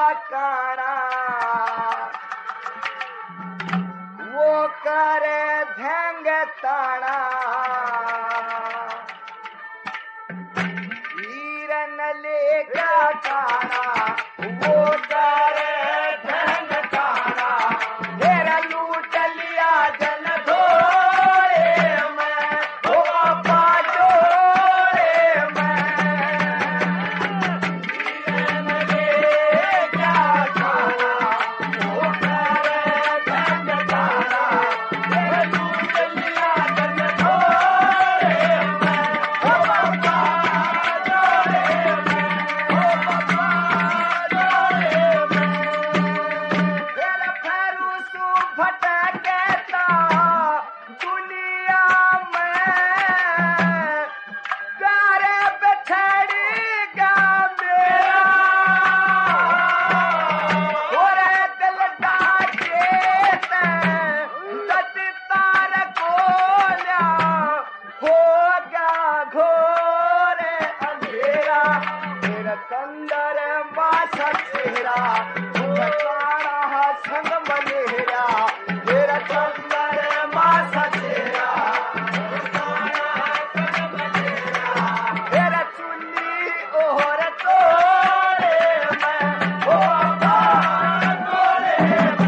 काना वो करे धेंग ताना हीरन लेगा काना वो करे धेंग ताना तेरा लूट लिया जन धोरे मैं ओ बाबा जोरे मैं हीरन लेगा काना वो करे धेंग ताना तेरा लूट लिया जन धोरे मैं ओ बाबा जोरे मैं ओ बाबा जोरे मैं तेरा फेरूसू भटकता दुनिया में गारे बिछड़ेगा मेरा ओरे दिल डाके दत तार खोल्या होगा घोर अंधेरा तेरा कंदर मासा चेहरा काड़ा संग मनेरा तेरा कंदर मासा चेहरा तेरा चुन्नी ओहर तोड़े मैं ओ बाबा तोड़े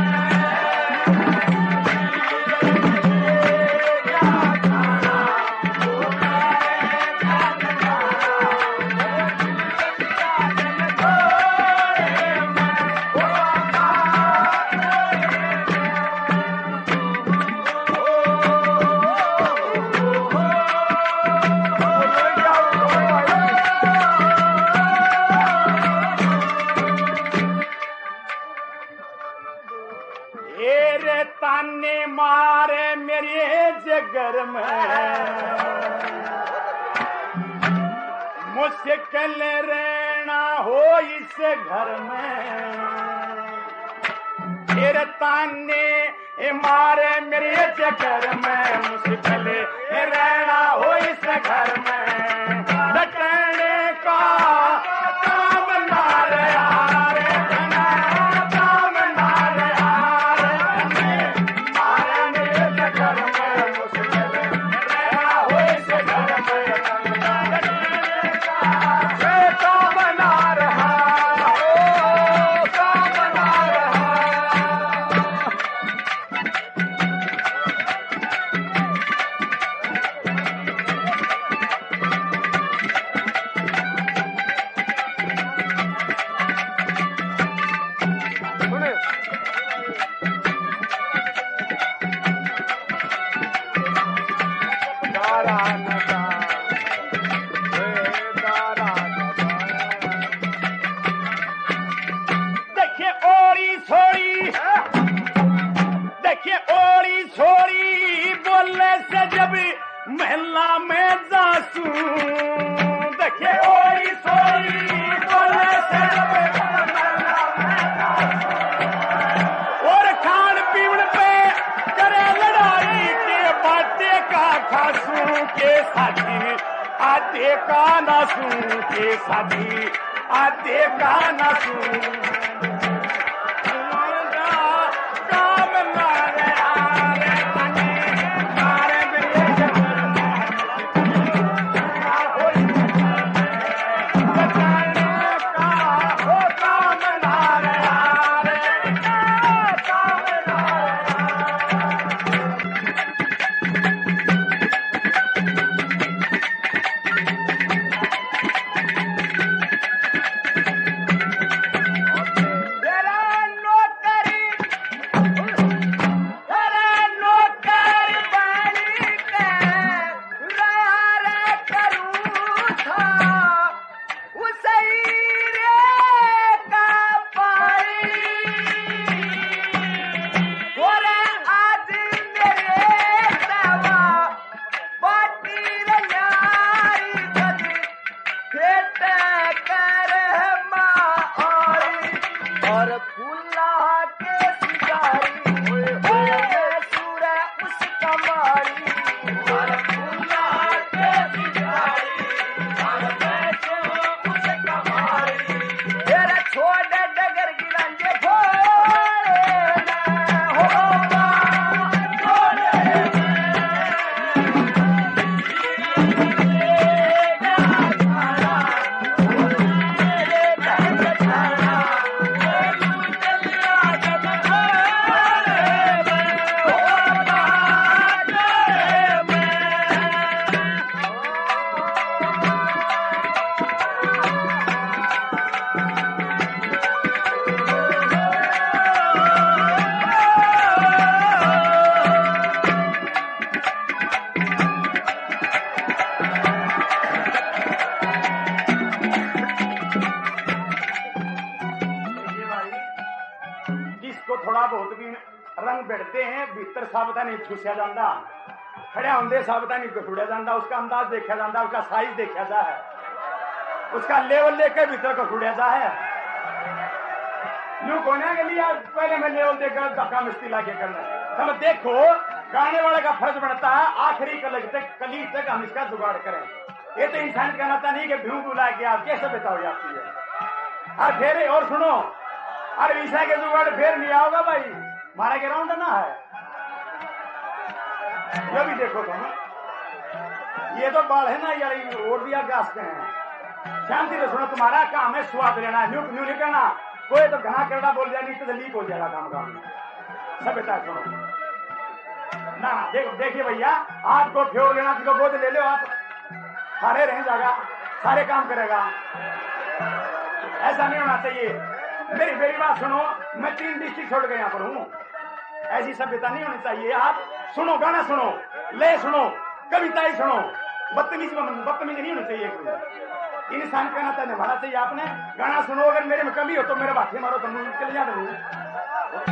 रे ताने मारे मेरे जगर में मुश्किल रहना हो इस घर में फिर ताने मारे मेरे जगर में मुश्किल रहना हो इस घर में डटने का काम ना रहा रे काम ना रहा रे मारे मेरे जगर में मुश्किल रहना हो इस घर में डटने का काम ना रहा ओ काम ना रहा देखिए ओड़ी छोड़ी बोलने से जब महल्ला में जासू देखिए ओड़ी छोड़ी बोलने से जब महल्ला में जासू और खान पीण पे करे लड़ाई के बाटे का खासू के साथी आते का नासू के साथी आते का नासू काम ना रहा रे मारे मेरे जगर बचाने का हो काम ना रहा रे काम ना छोड़ डगर गिरा थोड़ा बहुत भी रंग बिड़ते हैं भीतर साबता नहीं छुसिया जाता खड़ा होंगे साबता नहीं छुड़िया जाता उसका अंदाज देखा जाता उसका साइज देखा जा है उसका लेवल लेकर भीतर को छुड़िया जा है यूं कोने के लिए पहले मैं लेवल देकर धक्का मिस्ती लाके करना हम देखो गाने वाले का फर्ज बनता है आखिरी कली तक हम इसका जुगाड़ करें ये तो इंसान का नाता नहीं कि भ्यू बुला के आप कैसे बताओ जाती है और फिर और सुनो अरे ईसा के जुगाड़ फिर नहीं आओगा भाई मारा के राउंड ना है ये भी देखो तुम ये तो बाल है ना यार और भी आप गाजते हैं शांति से सुनो तुम्हारा काम है स्वाद लेना न्यू न्यू नहीं करना कोई तो घना करना बोल जाए नहीं तो लीक हो जाएगा काम सब बेटा सुनो ना देखो देखिए भैया आपको फ्योर लेना तो बोझ ले लो आप सारे रह जाएगा सारे काम करेगा ऐसा नहीं होना चाहिए मेरी बात सुनो मैं 3 डिस्ट्रिक्ट छोड़ के यहाँ पर हूँ ऐसी सभ्यता नहीं होनी चाहिए आप सुनो गाना सुनो ले सुनो कविता ही सुनो बदतमीजी नहीं होनी चाहिए कोई इंसान का नाता निभाना चाहिए आपने गाना सुनो अगर मेरे में कमी हो तो मेरे बाकी मारो तो मुझे चले जाते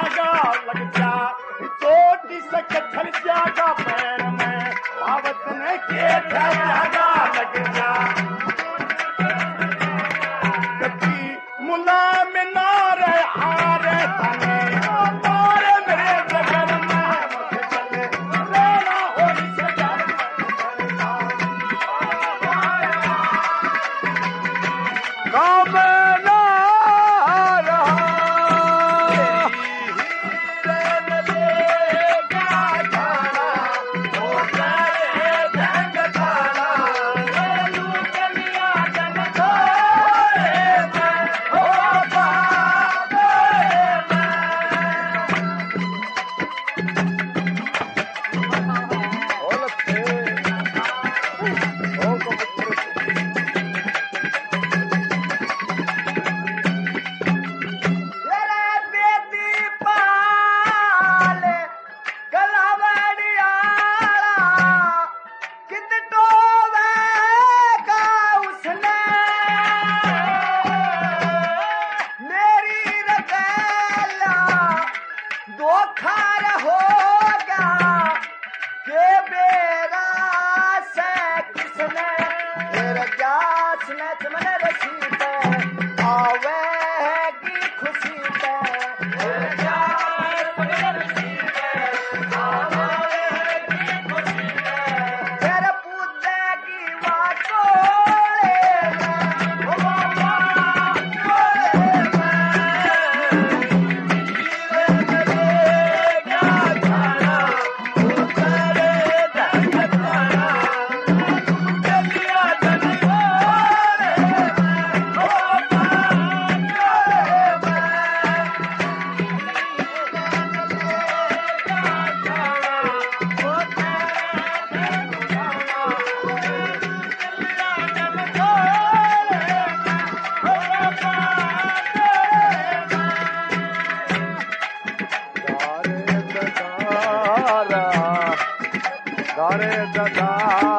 जागा लग जा चोटी से कच्छल जागा पैर में आवत ने के जागा लग जा कभी मुला में नारे हारे तने तारे मेरे जगन में मुझे चले लेना हो से जान काम ना दारे दादा